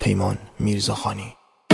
پیمان میرزاخانی.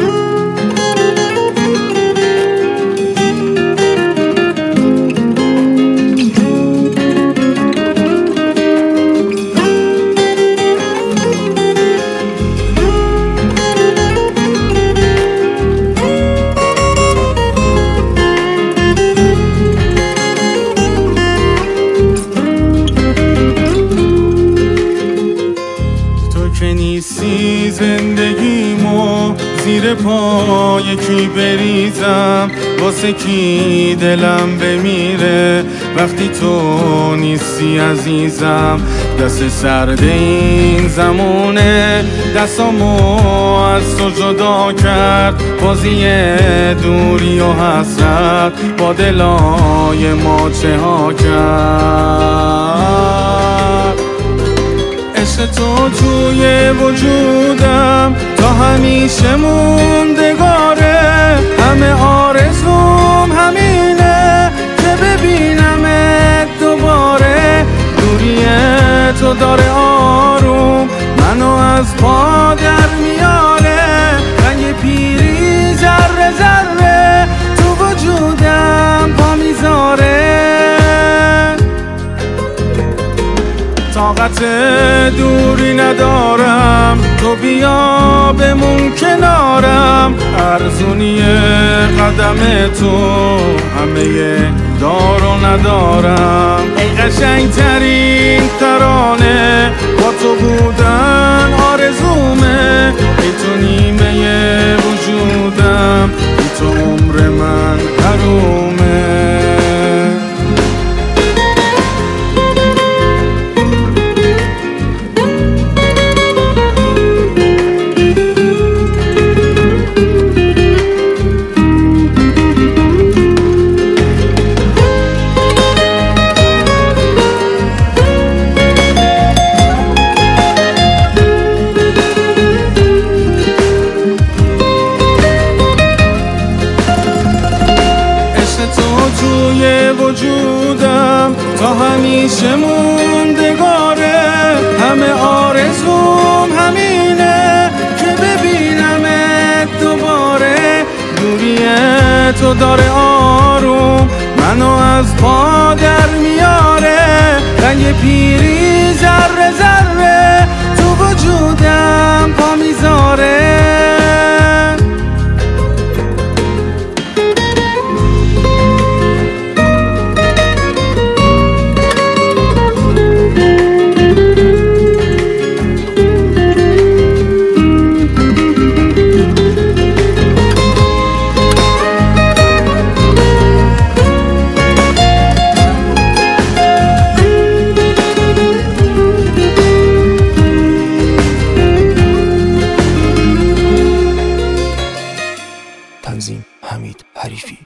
نیستی زندگیمو زیر پای کی بریزم، واسه کی دلم بمیره وقتی تو نیستی عزیزم. دست سرد این زمونه دستامو از تو جدا کرد، بازی دوری و حسرت با دلای ما چه ها کرد. عشق تو توی وجودم تا همیشه موندگاره، همه آرزوم همینه که ببینمت دوباره. دوری تو داره آروم منو از پا در میاره، رنگ پیری ذره ذره تو وجودم پا میذاره. طاقت دوری ندارم، تو بیا بمون کنارم. ارزونی قدم تو همه دار و ندارم. ای قشنگ ترین ترانه با تو بودن آرزومه. ای تو نیمه وجودم، ای تو عمر من حرومه. توی وجودم تا همیشه موندگاره، همه آرزوم همینه که ببینمت دوباره. دوری تو داره آروم منو از پا در میاره، رنگ پیری ذره ذره تو وجودم پا میذاره. تنظیم حمید حریفی.